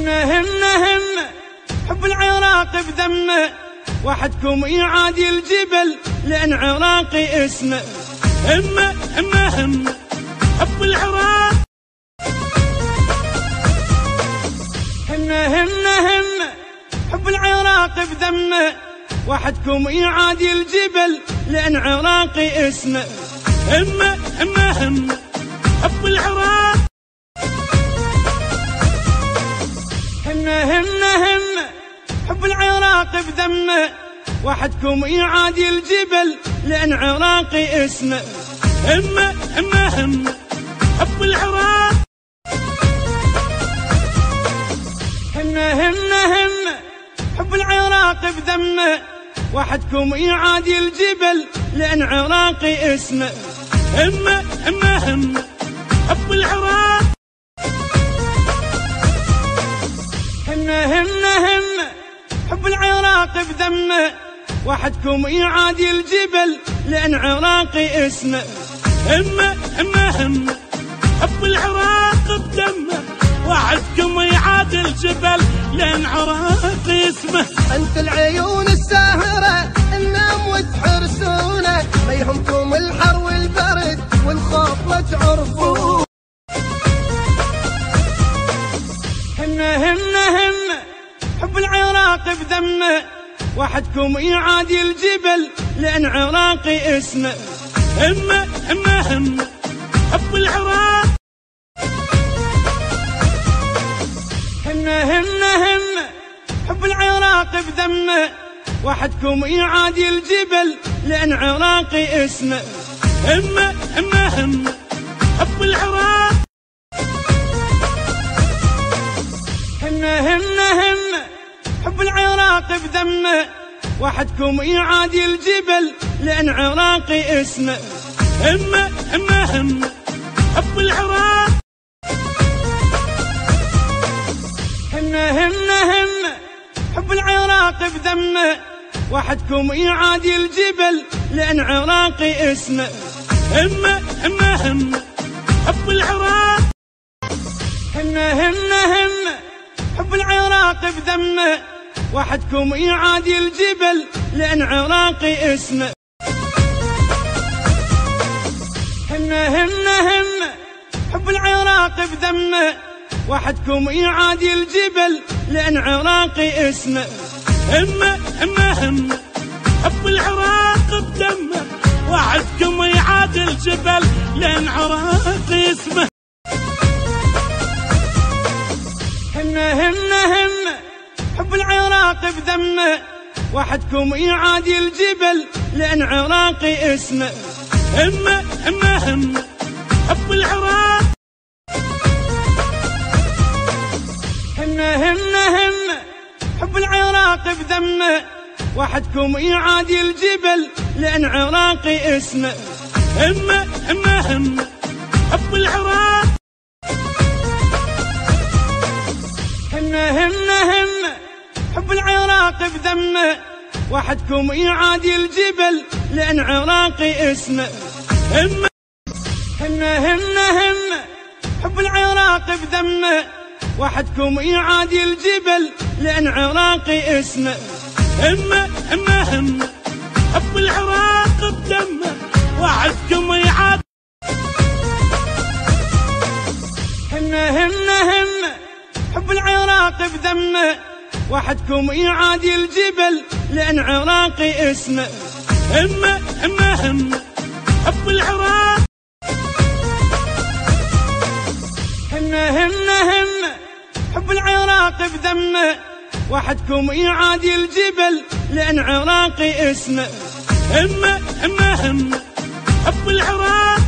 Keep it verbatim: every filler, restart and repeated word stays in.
همه همه همه حب العراق بدمه، وحدكم يعادي الجبل لأن عراقي اسمه. همه همه همه حب العراق، همه همه همه حب العراق بدمه، وحدكم يعادي الجبل لأن عراقي اسمه. همه همه همه حب العراق، همه همه همه حب العراق بدمه، وحدكم يعادي الجبل لأن عراقي اسمه. همه همه همه حب العراق، همه همه همه حب العراق بدمه، وحدكم يعادي الجبل لأن عراقي اسمه. همه همه همه حب العراق، همه همه همه حب العراق بدمه، وحدكم يعادي الجبل لأن عراقي اسمه. همه همه همه حب العراق بدمه، وحدكم يعادي الجبل لأن عراقي اسمه. انت العيون الساهرة النام وتحرسونه، ما يهمكم الحر والبرد والخوف ما تعرفوه. همه همه همه حب العراق بدمه، وحدكم يعادي الجبل لأن عراقي اسمه. همه همه همه حب العراق، همه همه همه حب العراق بدمه، وحدكم يعادي الجبل لأن عراقي اسمه. همه همه همه حب العراق، همه همه همه حب العراق بدمه، وحدكم يعادي الجبل لأن عراقي اسمه. همه همه همه حب العراق، همه همه همه حب العراق بدمه، وحدكم يعادي الجبل لأن عراقي اسمه. همه همه همه حب العراق، همه همه همه حب العراق بدمه، وحدكم يعادي الجبل لأن عراقي اسمه. همه همه همه حب العراق بدمه، وحدكم يعادي الجبل لأن عراقي اسمه. همه همه همه حب العراق بدمه، وحدكم يعادي الجبل لأن عراقي اسمه. همه همه همه حب العراق بدمه، وحدكم يعادي الجبل لأن عراقي اسمه. همه همه همه حب العراق، همه همه همه حب العراق بدمه، وحدكم يعادي الجبل لأن عراقي اسمه. همه همه همه حب العراق، همه همه همه حب العراق بدمه، وحدكم يعادي الجبل لأن عراقي اسمه. همه همه همه همه حب العراق بدمه، وحدكم يعادي الجبل لأن عراقي اسمه. همه همه همه حب العراق بدمه، وحدكم يعادي، همه همه همه حب العراق بدمه، وحدكم يعادي الجبل لأن عراقي اسمه. همه همه همه حب العراق، همه همه همه حب العراق بدمه، وحدكم يعادي الجبل لأن عراقي اسمه. همه همه همه حب العراق،